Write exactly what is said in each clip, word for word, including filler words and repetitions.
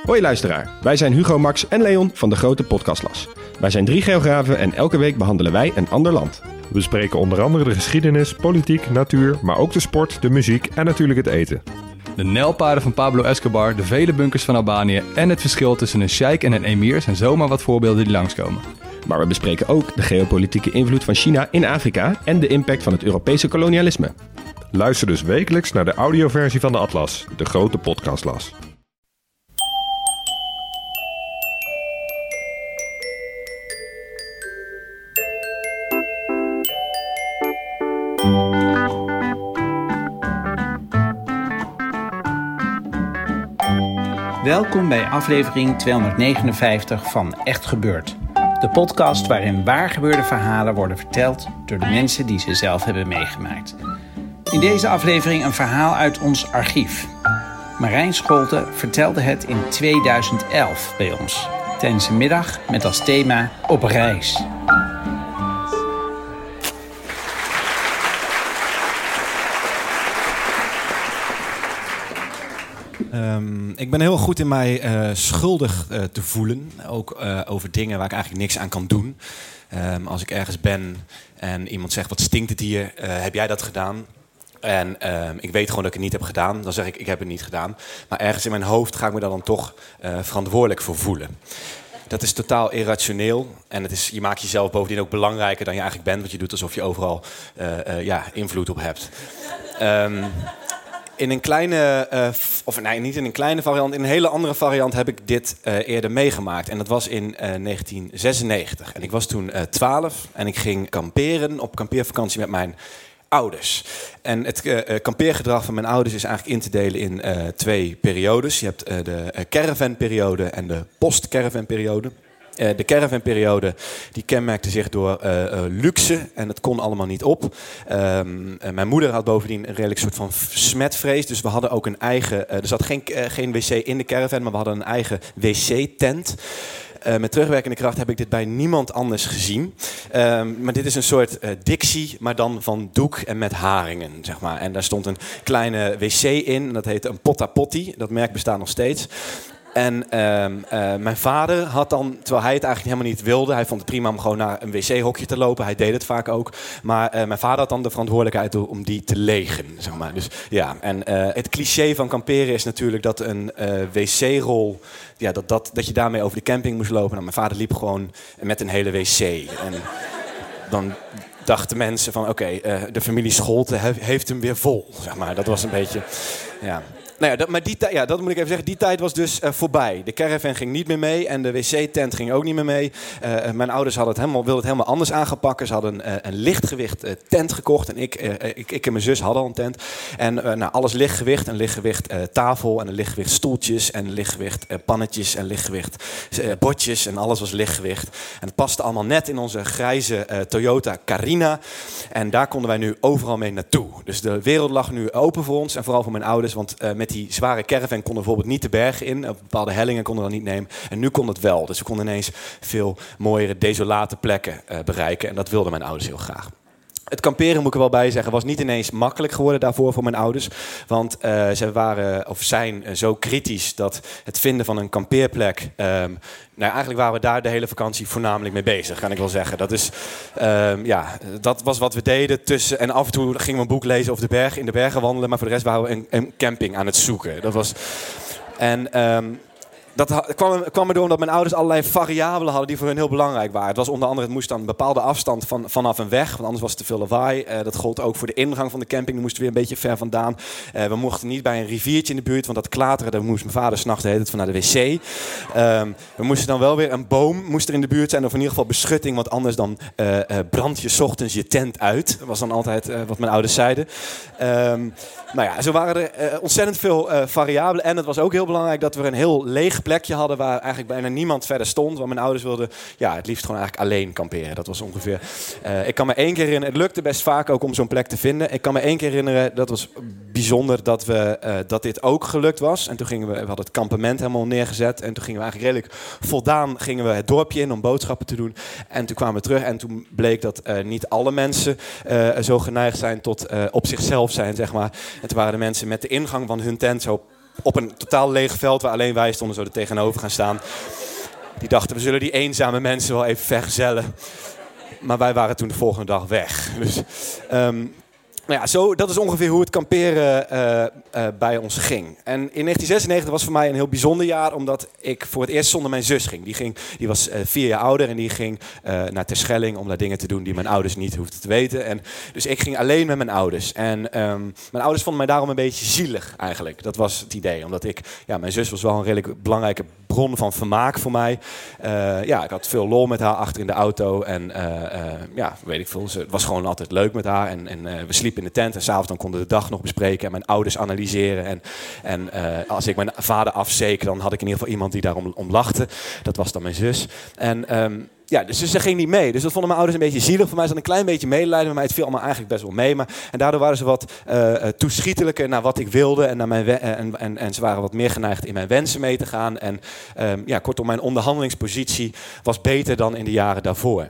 Hoi luisteraar, wij zijn Hugo, Max en Leon van de Grote Podcastlas. Wij zijn drie geografen en elke week behandelen wij een ander land. We bespreken onder andere de geschiedenis, politiek, natuur, maar ook de sport, de muziek en natuurlijk het eten. De nijlpaarden van Pablo Escobar, de vele bunkers van Albanië en het verschil tussen een sheik en een emir zijn zomaar wat voorbeelden die langskomen. Maar we bespreken ook de geopolitieke invloed van China in Afrika en de impact van het Europese kolonialisme. Luister dus wekelijks naar de audioversie van de Atlas, de Grote Podcastlas. Welkom bij aflevering tweehonderdnegenenvijftig van Echt Gebeurd. De podcast waarin waargebeurde verhalen worden verteld door de mensen die ze zelf hebben meegemaakt. In deze aflevering een verhaal uit ons archief. Marijn Scholte vertelde het in tweeduizend elf bij ons, tijdens een middag met als thema Op reis. Um, ik ben heel goed in mij uh, schuldig uh, te voelen. Ook uh, over dingen waar ik eigenlijk niks aan kan doen. Um, als ik ergens ben en iemand zegt, wat stinkt het hier? Uh, heb jij dat gedaan? En uh, ik weet gewoon dat ik het niet heb gedaan. Dan zeg ik, ik heb het niet gedaan. Maar ergens in mijn hoofd ga ik me daar dan toch uh, verantwoordelijk voor voelen. Dat is totaal irrationeel. En het is, je maakt jezelf bovendien ook belangrijker dan je eigenlijk bent. Want je doet alsof je overal uh, uh, ja, invloed op hebt. Um, In een kleine, uh, of nee, niet in een kleine variant, in een hele andere variant heb ik dit uh, eerder meegemaakt. En dat was in uh, negentien zesennegentig. En ik was toen uh, twaalf en ik ging kamperen op kampeervakantie met mijn ouders. En het uh, kampeergedrag van mijn ouders is eigenlijk in te delen in uh, twee periodes. Je hebt uh, de uh, caravanperiode en de post-caravanperiode. Uh, de caravanperiode die kenmerkte zich door uh, uh, luxe en dat kon allemaal niet op. Um, uh, mijn moeder had bovendien een redelijk soort van smetvrees, dus we hadden ook een eigen. Uh, er zat geen, uh, geen wc in de caravan, maar we hadden een eigen wc-tent. Uh, met terugwerkende kracht heb ik dit bij niemand anders gezien. Um, maar dit is een soort uh, Dixie, maar dan van doek en met haringen, zeg maar. En daar stond een kleine wc in, en dat heette een Potta Potti. Dat merk bestaat nog steeds. En uh, uh, mijn vader had dan, terwijl hij het eigenlijk helemaal niet wilde, hij vond het prima om gewoon naar een wc-hokje te lopen, hij deed het vaak ook, maar uh, mijn vader had dan de verantwoordelijkheid om die te legen, zeg maar. Dus ja, en uh, het cliché van kamperen is natuurlijk dat een uh, wc-rol, ja, dat, dat, dat je daarmee over de camping moest lopen. Nou, mijn vader liep gewoon met een hele wc. En dan dachten mensen van, oké, okay, uh, de familie Scholte he- heeft hem weer vol, zeg maar. Dat was een beetje, ja. Nou ja, dat, maar die tijd, ja, dat moet ik even zeggen. Die tijd was dus uh, voorbij. De caravan ging niet meer mee en de wc-tent ging ook niet meer mee. Uh, mijn ouders hadden het helemaal, wilden het helemaal anders aangepakken. Ze hadden uh, een lichtgewicht uh, tent gekocht en ik, uh, ik, ik en mijn zus hadden al een tent. En uh, nou, alles lichtgewicht, een lichtgewicht uh, tafel en een lichtgewicht stoeltjes en een lichtgewicht uh, pannetjes en lichtgewicht uh, bordjes en alles was lichtgewicht. En het paste allemaal net in onze grijze uh, Toyota Carina. En daar konden wij nu overal mee naartoe. Dus de wereld lag nu open voor ons en vooral voor mijn ouders, want uh, met die zware caravan konden bijvoorbeeld niet de bergen in. Op bepaalde hellingen konden we dat niet nemen. En nu kon het wel. Dus we konden ineens veel mooiere, desolate plekken uh, bereiken. En dat wilden mijn ouders heel graag. Het kamperen, moet ik er wel bij zeggen, was niet ineens makkelijk geworden daarvoor voor mijn ouders. Want uh, ze waren, of zijn uh, zo kritisch dat het vinden van een kampeerplek. Um, nou, eigenlijk waren we daar de hele vakantie voornamelijk mee bezig, kan ik wel zeggen. Dat, is, um, ja, dat was wat we deden tussen. En af en toe gingen we een boek lezen of de berg, in de bergen wandelen. Maar voor de rest waren we een, een camping aan het zoeken. Dat was. En. Um, Dat kwam, kwam erdoor omdat mijn ouders allerlei variabelen hadden die voor hun heel belangrijk waren. Het was onder andere, het moest dan een bepaalde afstand van, vanaf een weg, want anders was het te veel lawaai. Uh, dat gold ook voor de ingang van de camping, die moesten weer een beetje ver vandaan. Uh, we mochten niet bij een riviertje in de buurt, want dat klateren, daar moest mijn vader 's nachts de hele tijd van naar de wc. Um, we moesten dan wel weer, een boom moest er in de buurt zijn, of in ieder geval beschutting, want anders dan uh, uh, brand je 's ochtends je tent uit. Dat was dan altijd uh, wat mijn ouders zeiden. Um, nou ja, zo waren er uh, ontzettend veel uh, variabelen. En het was ook heel belangrijk dat we een heel leeg plekje hadden waar eigenlijk bijna niemand verder stond. Want mijn ouders wilden ja, het liefst gewoon eigenlijk alleen kamperen. Dat was ongeveer. Uh, ik kan me één keer herinneren, het lukte best vaak ook om zo'n plek te vinden. Ik kan me één keer herinneren, dat was bijzonder dat, we, uh, dat dit ook gelukt was. En toen gingen we, we hadden het kampement helemaal neergezet. En toen gingen we eigenlijk redelijk voldaan gingen we het dorpje in om boodschappen te doen. En toen kwamen we terug en toen bleek dat uh, niet alle mensen uh, zo geneigd zijn tot uh, op zichzelf zijn, zeg maar. En toen waren de mensen met de ingang van hun tent zo op een totaal leeg veld waar alleen wij stonden zo er tegenover gaan staan. Die dachten, we zullen die eenzame mensen wel even vergezellen. Maar wij waren toen de volgende dag weg. Dus, um, nou ja, zo, dat is ongeveer hoe het kamperen uh, uh, bij ons ging. En in negentien zesennegentig was voor mij een heel bijzonder jaar, omdat ik voor het eerst zonder mijn zus ging. Die, ging, die was uh, vier jaar ouder en die ging uh, naar Terschelling om daar dingen te doen die mijn ouders niet hoefden te weten. En, dus ik ging alleen met mijn ouders. En um, mijn ouders vonden mij daarom een beetje zielig eigenlijk. Dat was het idee, omdat ik, ja, mijn zus was wel een redelijk belangrijke bron van vermaak voor mij. Uh, ja, ik had veel lol met haar achter in de auto. En uh, uh, ja, weet ik veel. Het was gewoon altijd leuk met haar. En, en uh, we sliepen in de tent. En s'avonds dan konden we de dag nog bespreken. En mijn ouders analyseren. En, en uh, als ik mijn vader afzeek, dan had ik in ieder geval iemand die daarom om lachte. Dat was dan mijn zus. En um, ja, dus ze ging niet mee. Dus dat vonden mijn ouders een beetje zielig. Voor mij zat een klein beetje medelijden met mij. Het viel allemaal eigenlijk best wel mee. Maar, en daardoor waren ze wat uh, toeschietelijker naar wat ik wilde. En, naar mijn we- en, en, en ze waren wat meer geneigd in mijn wensen mee te gaan. En um, ja, kortom, mijn onderhandelingspositie was beter dan in de jaren daarvoor.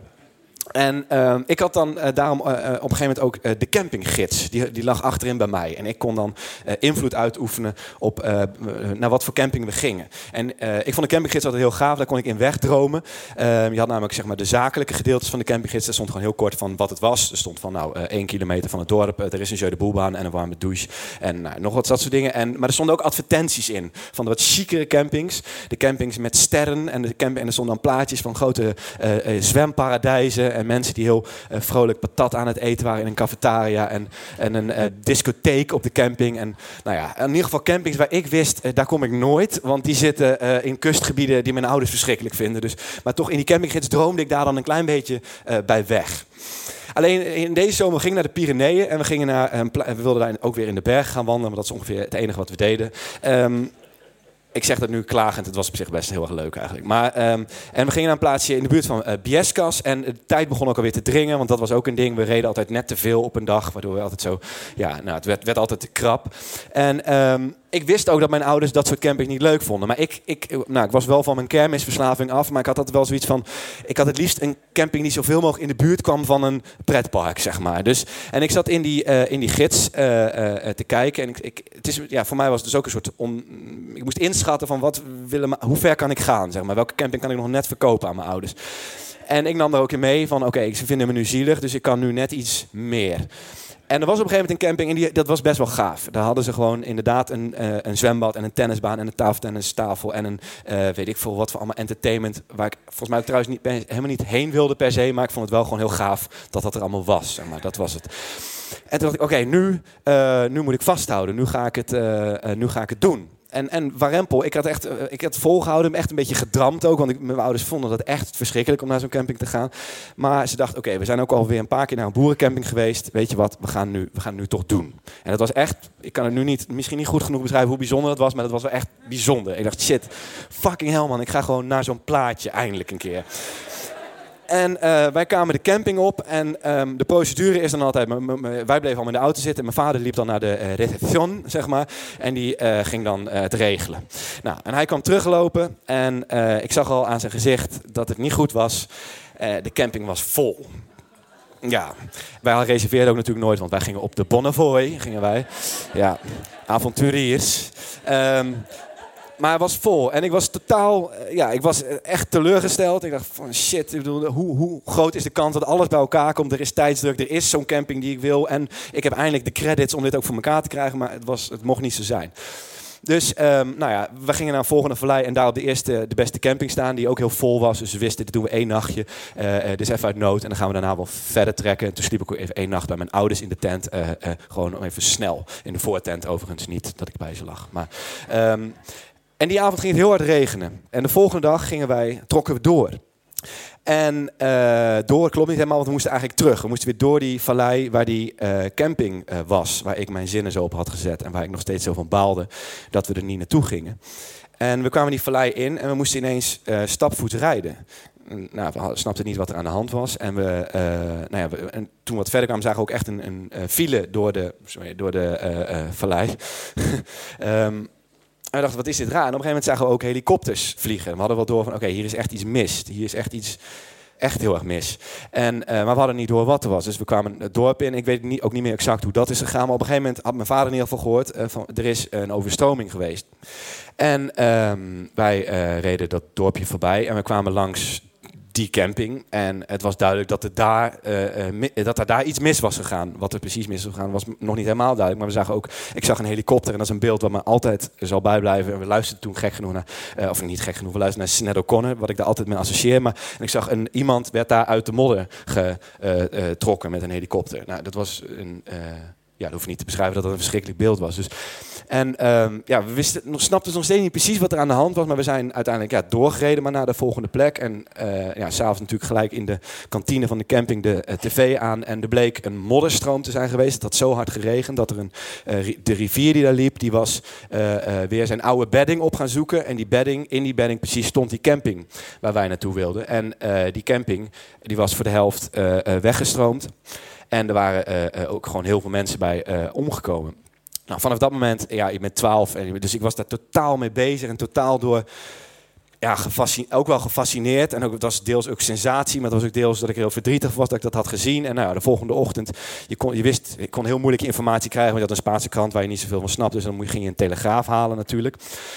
En uh, ik had dan uh, daarom uh, op een gegeven moment ook uh, de campinggids. Die, die lag achterin bij mij. En ik kon dan uh, invloed uitoefenen op uh, naar wat voor camping we gingen. En uh, ik vond de campinggids altijd heel gaaf. Daar kon ik in wegdromen. Uh, je had namelijk zeg maar, de zakelijke gedeeltes van de campinggids. Daar stond gewoon heel kort van wat het was. Er stond van nou uh, één kilometer van het dorp. Uh, er is een jeu de boelbaan en een warme douche. En nou, nog wat dat soort dingen. En, maar er stonden ook advertenties in. Van de wat chicere campings. De campings met sterren. En, de camp- en er stonden dan plaatjes van grote uh, uh, zwemparadijzen. En mensen die heel uh, vrolijk patat aan het eten waren in een cafetaria. En, en een uh, discotheek op de camping. En nou ja, in ieder geval campings waar ik wist, uh, daar kom ik nooit. Want die zitten uh, in kustgebieden die mijn ouders verschrikkelijk vinden. Dus, maar toch in die campinggids droomde ik daar dan een klein beetje uh, bij weg. Alleen in deze zomer gingen we naar de Pyreneeën. En we, gingen naar, um, pla- we wilden daar ook weer in de berg gaan wandelen. Maar dat is ongeveer het enige wat we deden. Um, Ik zeg dat nu klagend, het was op zich best heel erg leuk eigenlijk. Maar, um, en we gingen naar een plaatsje in de buurt van uh, Biescas. En de tijd begon ook alweer te dringen, want dat was ook een ding. We reden altijd net te veel op een dag, waardoor we altijd zo... Ja, nou, het werd, werd altijd te krap. En um, ik wist ook dat mijn ouders dat soort camping niet leuk vonden. Maar ik, ik, nou, ik was wel van mijn kermisverslaving af, maar ik had altijd wel zoiets van... Ik had het liefst een camping die zoveel mogelijk in de buurt kwam van een pretpark, zeg maar. Dus, en ik zat in die, uh, in die gids uh, uh, te kijken. En ik, ik, het is, ja, voor mij was het dus ook een soort... On, ik moest inschatten van wat willen, hoe ver kan ik gaan, zeg maar. Welke camping kan ik nog net verkopen aan mijn ouders. En ik nam daar ook in mee van, oké, okay, ze vinden me nu zielig, dus ik kan nu net iets meer. En er was op een gegeven moment een camping en die, dat was best wel gaaf. Daar hadden ze gewoon inderdaad een, uh, een zwembad en een tennisbaan en een tafeltennistafel en een, uh, weet ik veel wat voor allemaal entertainment. Waar ik volgens mij trouwens niet, helemaal niet heen wilde per se, maar ik vond het wel gewoon heel gaaf dat dat er allemaal was. Zeg maar. Dat was het. En toen dacht ik, oké, okay, nu, uh, nu moet ik vasthouden. Nu ga ik het, uh, uh, nu ga ik het doen. En, en warempel, ik had echt, uh, ik had volgehouden, echt een beetje gedramd ook. Want ik, mijn ouders vonden dat echt verschrikkelijk om naar zo'n camping te gaan. Maar ze dachten, oké, okay, we zijn ook alweer een paar keer naar een boerencamping geweest. Weet je wat, we gaan, nu, we gaan het nu toch doen. En dat was echt, ik kan het nu niet, misschien niet goed genoeg beschrijven hoe bijzonder dat was. Maar dat was wel echt bijzonder. Ik dacht, shit, fucking hell man, ik ga gewoon naar zo'n plaatje eindelijk een keer. En uh, wij kwamen de camping op en um, de procedure is dan altijd... M- m- m- wij bleven allemaal in de auto zitten en mijn vader liep dan naar de uh, reception, zeg maar. En die uh, ging dan uh, het regelen. Nou, en hij kwam teruglopen en uh, ik zag al aan zijn gezicht dat het niet goed was. Uh, de camping was vol. Ja, wij reserveerden ook natuurlijk nooit, want wij gingen op de Bonnefoy, gingen wij. Ja, avonturiers. Um, Maar hij was vol en ik was totaal, ja, ik was echt teleurgesteld. Ik dacht van shit, ik bedoel, hoe, hoe groot is de kans dat alles bij elkaar komt? Er is tijdsdruk, er is zo'n camping die ik wil. En ik heb eindelijk de credits om dit ook voor elkaar te krijgen, maar het, was, het mocht niet zo zijn. Dus um, nou ja, we gingen naar een volgende vallei en daar op de eerste, de beste camping staan, die ook heel vol was. Dus we wisten, dit doen we één nachtje. Uh, uh, dus even uit nood en dan gaan we daarna wel verder trekken. En toen sliep ik ook even één nacht bij mijn ouders in de tent. Uh, uh, gewoon even snel, in de voortent overigens, niet dat ik bij ze lag. Maar... Um, En die avond ging het heel hard regenen. En de volgende dag gingen wij, trokken we door. En uh, door, klopt niet helemaal, want we moesten eigenlijk terug. We moesten weer door die vallei waar die uh, camping uh, was. Waar ik mijn zinnen zo op had gezet. En waar ik nog steeds zo van baalde dat we er niet naartoe gingen. En we kwamen die vallei in en we moesten ineens uh, stapvoets rijden. Nou, we snapten niet wat er aan de hand was. En, we, uh, nou ja, we, en toen we wat verder kwamen zagen we ook echt een, een uh, file door de, sorry, door de uh, uh, vallei. um, En we dachten, wat is dit raar? En op een gegeven moment zagen we ook helikopters vliegen. We hadden wel door van, oké, okay, hier is echt iets mis. Hier is echt iets, echt heel erg mis. En, uh, maar we hadden niet door wat er was. Dus we kwamen het dorp in. Ik weet niet, ook niet meer exact hoe dat is gegaan. Maar op een gegeven moment had mijn vader in ieder geval gehoord... Uh, van, er is een overstroming geweest. En um, wij uh, reden dat dorpje voorbij. En we kwamen langs die camping. En het was duidelijk dat er daar, uh, uh, mi- dat er daar iets mis was gegaan. Wat er precies mis was gegaan was nog niet helemaal duidelijk. Maar we zagen ook, ik zag een helikopter. En dat is een beeld wat me altijd zal bijblijven. En we luisterden toen gek genoeg naar, uh, of niet gek genoeg, we luisterden naar Sinéad O'Connor. Wat ik daar altijd mee associeer. Maar, en ik zag een, iemand werd daar uit de modder getrokken uh, uh, met een helikopter. Nou, dat was een... Uh, Ja, dat hoef je niet te beschrijven dat dat een verschrikkelijk beeld was. Dus, en um, ja, we wisten, nog, snapten nog steeds niet precies wat er aan de hand was. Maar we zijn uiteindelijk ja, doorgereden maar naar de volgende plek. En uh, ja, s'avonds natuurlijk gelijk in de kantine van de camping de uh, tv aan. En er bleek een modderstroom te zijn geweest. Het had zo hard geregend dat er een, uh, de rivier die daar liep... die was uh, uh, weer zijn oude bedding op gaan zoeken. En die bedding, in die bedding precies stond die camping waar wij naartoe wilden. En uh, die camping die was voor de helft uh, uh, weggestroomd. En er waren uh, uh, ook gewoon heel veel mensen bij uh, omgekomen. Nou, vanaf dat moment, ja, ik ben twaalf, en, dus ik was daar totaal mee bezig en totaal door, ja, gefascine- ook wel gefascineerd. En ook, het was deels ook sensatie, maar het was ook deels dat ik heel verdrietig was dat ik dat had gezien. En nou ja, de volgende ochtend, je kon, je wist, ik kon heel moeilijk informatie krijgen, want je had een Spaanse krant waar je niet zoveel van snapt. Dus dan ging je een Telegraaf halen natuurlijk.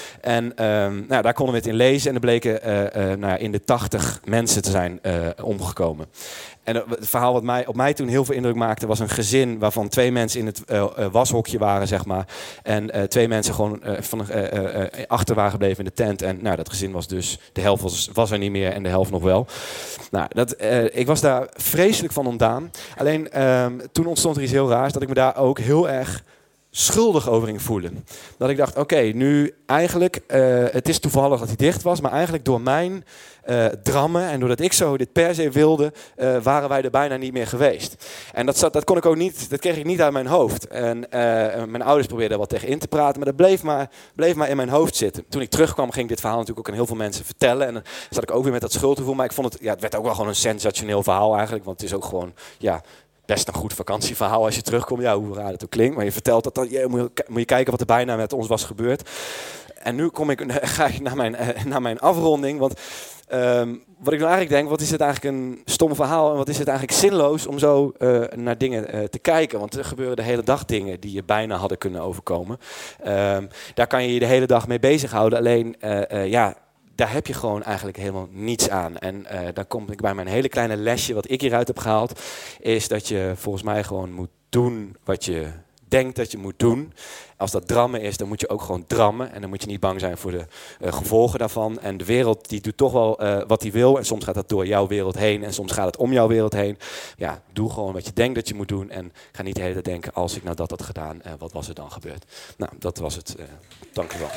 En um, nou, daar konden we het in lezen en er bleken uh, uh, nou ja, in de tachtig mensen te zijn uh, omgekomen. En het verhaal wat mij, op mij toen heel veel indruk maakte... was een gezin waarvan twee mensen in het uh, uh, washokje waren, zeg maar. En uh, twee mensen gewoon uh, van, uh, uh, uh, achter waren gebleven in de tent. En nou, dat gezin was dus... de helft was, was er niet meer en de helft nog wel. Nou, dat, uh, ik was daar vreselijk van ontdaan. Alleen uh, toen ontstond er iets heel raars... dat ik me daar ook heel erg... schuldig over ging voelen. Dat ik dacht, oké, okay, nu eigenlijk... Uh, het is toevallig dat hij dicht was... maar eigenlijk door mijn uh, drammen... en doordat ik zo dit per se wilde... Uh, waren wij er bijna niet meer geweest. En dat, zat, dat kon ik ook niet... dat kreeg ik niet uit mijn hoofd. En uh, mijn ouders probeerden er wat tegen in te praten... maar dat bleef maar, bleef maar in mijn hoofd zitten. Toen ik terugkwam, ging ik dit verhaal natuurlijk ook aan heel veel mensen vertellen... en dan zat ik ook weer met dat schuldgevoel... maar ik vond het... ja, het werd ook wel gewoon een sensationeel verhaal eigenlijk... want het is ook gewoon... ja, best een goed vakantieverhaal als je terugkomt. Ja, hoe raar het ook klinkt. Maar je vertelt dat dan... Ja, moet, je, moet je kijken wat er bijna met ons was gebeurd. En nu kom ik, ga ik naar mijn, naar mijn afronding. Want um, wat ik nou eigenlijk denk... wat is het eigenlijk een stom verhaal... en wat is het eigenlijk zinloos om zo uh, naar dingen uh, te kijken. Want er gebeuren de hele dag dingen... die je bijna hadden kunnen overkomen. Um, daar kan je je de hele dag mee bezighouden. Alleen, uh, uh, ja... daar heb je gewoon eigenlijk helemaal niets aan. En uh, dan kom ik bij mijn hele kleine lesje... wat ik hieruit heb gehaald... is dat je volgens mij gewoon moet doen... wat je denkt dat je moet doen. Als dat drammen is, dan moet je ook gewoon drammen. En dan moet je niet bang zijn voor de uh, gevolgen daarvan. En de wereld die doet toch wel uh, wat die wil. En soms gaat dat door jouw wereld heen. En soms gaat het om jouw wereld heen. Ja, doe gewoon wat je denkt dat je moet doen. En ga niet de hele tijd denken... als ik nou dat had gedaan, uh, wat was er dan gebeurd? Nou, dat was het. Uh, dank u wel.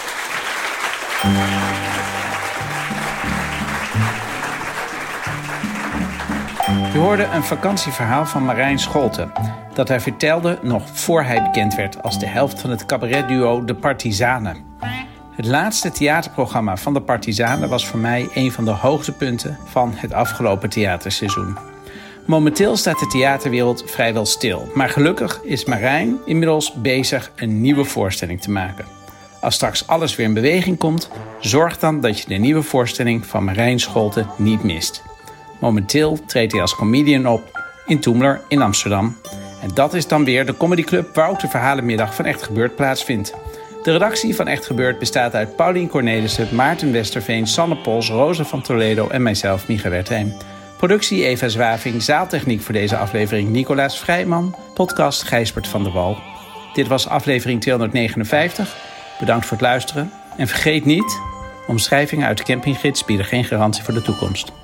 Je hoorde een vakantieverhaal van Marijn Scholten... dat hij vertelde nog voor hij bekend werd... als de helft van het cabaretduo De Partizanen. Het laatste theaterprogramma van De Partizanen... was voor mij een van de hoogtepunten van het afgelopen theaterseizoen. Momenteel staat de theaterwereld vrijwel stil. Maar gelukkig is Marijn inmiddels bezig een nieuwe voorstelling te maken. Als straks alles weer in beweging komt... zorg dan dat je de nieuwe voorstelling van Marijn Scholten niet mist. Momenteel treedt hij als comedian op in Toemler in Amsterdam. En dat is dan weer de comedyclub waar ook de verhalenmiddag van Echt Gebeurd plaatsvindt. De redactie van Echt Gebeurd bestaat uit Paulien Cornelissen, Maarten Westerveen, Sanne Pols, Rosa van Toledo en mijzelf, Micha Wertheim. Productie Eva Zwaving, zaaltechniek voor deze aflevering Nicolaas Vrijman, podcast Gijsbert van der Wal. Dit was aflevering tweehonderdnegenenvijftig. Bedankt voor het luisteren. En vergeet niet, omschrijvingen uit de campinggids bieden geen garantie voor de toekomst.